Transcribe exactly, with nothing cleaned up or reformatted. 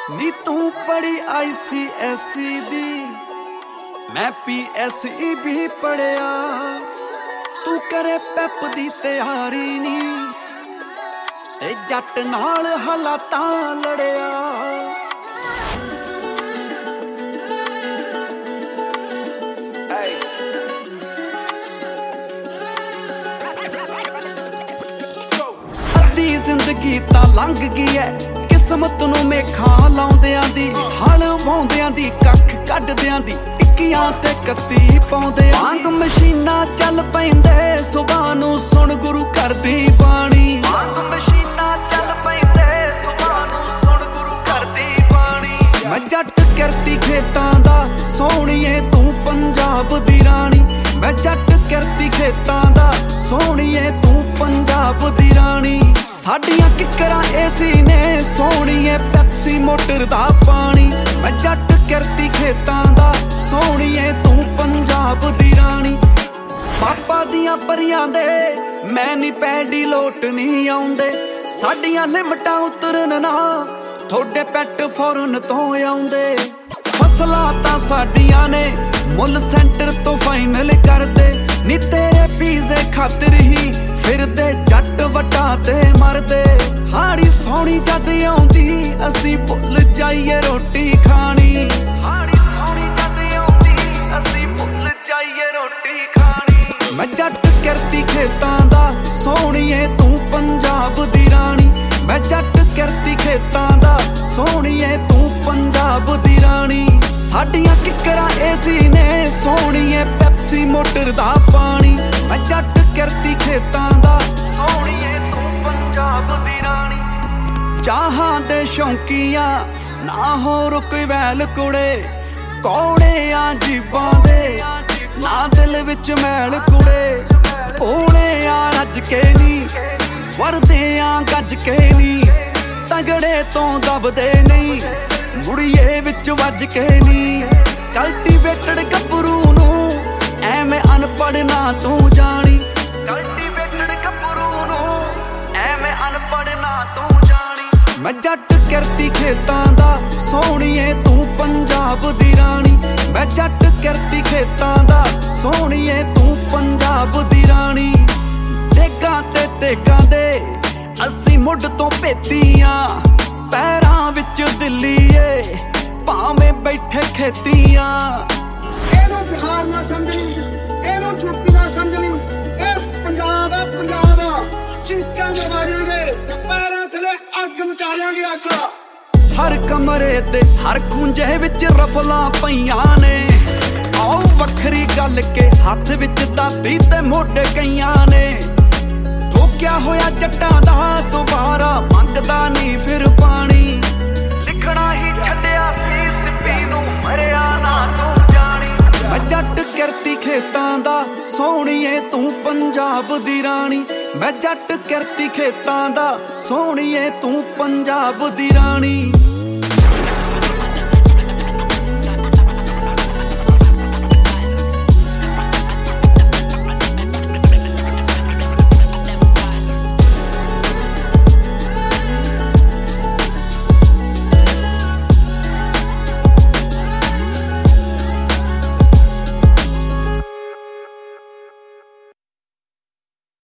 ਨੀ ਤੂੰ ਪੜੀ ਆਈ ਸੀ ਐਸ ਈ ਦੀ, ਮੈਂ ਪੀ ਐਸ ਈ ਵੀ ਪੜਿਆ। ਤੂੰ ਕਰੇ ਪੈਪ ਦੀ ਤਿਆਰੀ ਨੀ ਤੇ ਜੱਟ ਨਾਲ ਹਾਲਾਤਾਂ ਲੜਿਆ। ਅੱਧੀ ਜ਼ਿੰਦਗੀ ਤਾਂ ਲੰਘ ਗਈ ਐ, ਕਿਸਮਤ ਨੂੰ ਮੇਖਾਂ ਲਾਉਂਦਿਆਂ ਦੀ, ਹਲ ਵਾਉਂਦਿਆਂ ਦੀ, ਕੱਖ ਕੱਢਦਿਆਂ ਦੀ, ਇੱਕੀਆਂ ਤੇ ਕੱਤੀ ਪਾਉਂਦਿਆਂ ਵਾਂਗ ਮਸ਼ੀਨਾਂ ਚੱਲ ਪੈਂਦੇ ਸੁਬਾਹ ਨੂੰ, ਸੁਣ ਗੁਰੂ ਘਰ ਦੀ ਬਾਣੀ। ਵਾਂਗ ਮਸ਼ੀਨਾਂ ਚੱਲ ਪੈਂਦੇ ਸੁਬਾਹ ਨੂੰ, ਸੁਣ ਗੁਰੂ ਘਰ ਦੀ ਬਾਣੀ। ਮੈਂ ਜੱਟ ਕਿਰਤੀ ਖੇਤਾਂ ਦਾ ਸੋਹਣੀਏ ਤੂੰ ਪੰਜਾਬ ਦੀ ਰਾਣੀ। ਮੈਂ ਜੱਟ ਕਿਰਤੀ ਖੇਤਾਂ ਦਾ ਸੋਹਣੀਏ ਤੂੰ ਪੰਜਾਬ ਦੀ ਰਾਣੀ। ਸਾਡੀਆਂ ਕਿੱਕਰਾਂ ਏਸੀ ਨੇ ਸੋਹਣੀਏ ਪੈਪਸੀ ਮੋਟਰ ਦਾ ਪਾਣੀ। ਮੈਂ ਜੱਟ ਕਿਰਤੀ ਖੇਤਾਂ ਦਾ ਸੋਹਣੀਏ ਤੂੰ ਪੰਜਾਬ ਦੀ ਰਾਣੀ। ਪਾਪਾ ਦੀਆਂ ਪਰੀਆਂ ਦੇ ਮੈਂ ਨੀ ਪੈਡੀ ਲੋਟ ਨਹੀਂ ਆਉਂਦੇ, ਸਾਡੀਆਂ ਲਿਮਟਾਂ ਉਤਰਨ ਨਾ ਥੋੜੇ ਪੈਟ ਫੋਰਨ ਤੋਂ ਆਉਂਦੇ। ਫਸਲਾਂ ਤਾਂ ਸਾਡੀਆਂ ਨੇ ਮੁੱਲ ਸੈਂਟਰ ਤੋਂ ਫਾਈਨਲ ਕਰਦੇ, ਨੀ ਤੇਰੇ ਪੀਜ਼ੇ ਖਾਤਰ ਹੀ ਫਿਰਦੇ ਜੱਟ ਵੱਟਾਂ ਤੇ ਮਰਦੇ। ਹਾੜੀ ਸੋਹਣੀ ਜਦ ਆਉਂਦੀ ਅਸੀਂ ਭੁੱਲ ਜਾਈਏ ਰੋਟੀ ਖਾਣੀ। ਹਾੜੀ ਸੋਹਣੀ ਜਦ ਆਉਂਦੀ ਅਸੀਂ ਭੁੱਲ ਜਾਈਏ ਰੋਟੀ ਖਾਣੀ। ਮੈਂ ਜੱਟ ਕਿਰਤੀ ਖੇਤਾਂ ਦਾ ਸੋਹਣੀਏ ਤੂੰ ਪੰਜਾਬ ਦੀ ਰਾਣੀ। ਮੈਂ ਜੱਟ ਕਿਰਤੀ ਖੇਤਾਂ ਦਾ ਸੋਹਣੀਏ ਤੂੰ ਪੰਜਾਬ ਦੀ ਰਾਣੀ। ਸਾਡੀਆਂ ਕਿੱਕਰਾਂ ਏਸੀ ਨੇ ਸੋਹਣੀਏ ਪੈਪਸੀ ਮੋਟਰ ਦਾ ਪਾਣੀ। ਮੈਂ ਜੱਟ ਕਿਰਤੀ ਖੇਤਾਂ ਦਾ ਸੋਹਣੀਏ ਤੂੰ ਪੰਜਾਬ ਦੀ ਰਾਣੀ। ਚਾਹਾਂ ਦੇ ਸ਼ੌਂਕੀਆਂ ਨਾ ਹੋਰ ਕੋਈ ਵੈਲ ਕੁੜੇ, ਕੌੜੇ ਆ ਜੀਬਾਂ ਦੇ ਨਾ ਦਿਲ ਵਿੱਚ ਮੈਲ ਕੁੜੇ। ਭੋਲੇ ਆ ਰੱਜ ਕੇ ਨੀ ਵਰਦੇ ਆ ਗੱਜ ਕੇ ਨੀ, ਤਗੜੇ ਤੋਂ ਦਬਦੇ ਨਹੀਂ ਮੁੜੀਏ ਵਿੱਚ ਵੱਜ ਕੇ ਨੀ। ਕਲਟੀਵੇਟਡ ਗੱਭਰੂ ਨੂੰ ਐਵੇਂ ਅਨਪੜ੍ਹ ਨਾ ਤੂੰ ਜਾਣੀ। ਕਲਟੀਵੇਟਡ ਗੱਭਰੂ ਨੂੰ ਐਵੇਂ ਅਨਪੜ੍ਹ ਨਾ ਤੂੰ ਜਾਣੀ। ਮੈਂ ਜੱਟ ਕਿਰਤੀ ਖੇਤਾਂ ਦਾ ਸੋਹਣੀਏ ਤੂੰ ਪੰਜਾਬ ਦੀ ਰਾਣੀ। ਮੈਂ ਜੱਟ ਕਿਰਤੀ ਖੇਤਾਂ ਦਾ ਸੋਹਣੀਏ ਤੂੰ ਪੰਜਾਬ ਦੀ ਰਾਣੀ। ਦੇਗਾਂ ਤੇ ਤੇਗਾਂ ਦੇ ਅਸੀਂ ਮੁੱਢ ਤੋਂ ਭੇਤੀਆਂ, ਪੈਰਾਂ ਵਿੱਚ ਦਿੱਲੀ ਏ ਭਾਵੇਂ ਬੈਠੇ ਖੇਤੀਆਂ। ਇਹਨੂੰ ਬਿਹਾਰ ਨਾ ਸਮਝਣੀ, ਇਹਨੂੰ ਯੂਪੀ ਨਾ ਸਮਝਣੀ, ਇਹ ਪੰਜਾਬ ਆ ਪੰਜਾਬ ਆ। ਚਿੰਕਾਂ ਦੇ ਮਾਰਾਂਗੇ ਤੇ ਪੈਰਾਂ ਥਲੇ ਅੱਗ ਮਚਾ ਲਿਆਂਗੇ ਅੱਗ। ਹਰ ਕਮਰੇ ਤੇ ਹਰ ਖੂੰਜੇ ਵਿੱਚ ਰਫਲਾਂ ਪਈਆਂ ਨੇ, ਆਓ ਵੱਖਰੀ ਗੱਲ ਕੇ ਹੱਥ ਵਿੱਚ ਦਾਤੀ ਤੇ ਮੋਢੇ ਕਈਆਂ ਨੇ। ਠੋਕਿਆ ਹੋਇਆ ਜੱਟਾਂ ਦਾ ਦੁਬਾਰਾ ਮੰਗਦਾ ਨਹੀਂ ਫਿਰ ਪਾਣੀ। ਲਿਖਣਾ ਹੀ ਛੱਡਿਆ ਸੀ ਸਿੱਪੀ ਨੂੰ ਮਰਿਆ ਨਾ ਤੂੰ ਜਾਣੀ। ਮੈਂ ਜੱਟ ਕਿਰਤੀ ਖੇਤਾਂ ਦਾ ਸੋਹਣੀਏ ਤੂੰ ਪੰਜਾਬ ਦੀ ਰਾਣੀ। ਮੈਂ ਜੱਟ ਕਿਰਤੀ ਖੇਤਾਂ ਦਾ ਸੋਹਣੀਏ ਤੂੰ ਪੰਜਾਬ ਦੀ ਰਾਣੀ।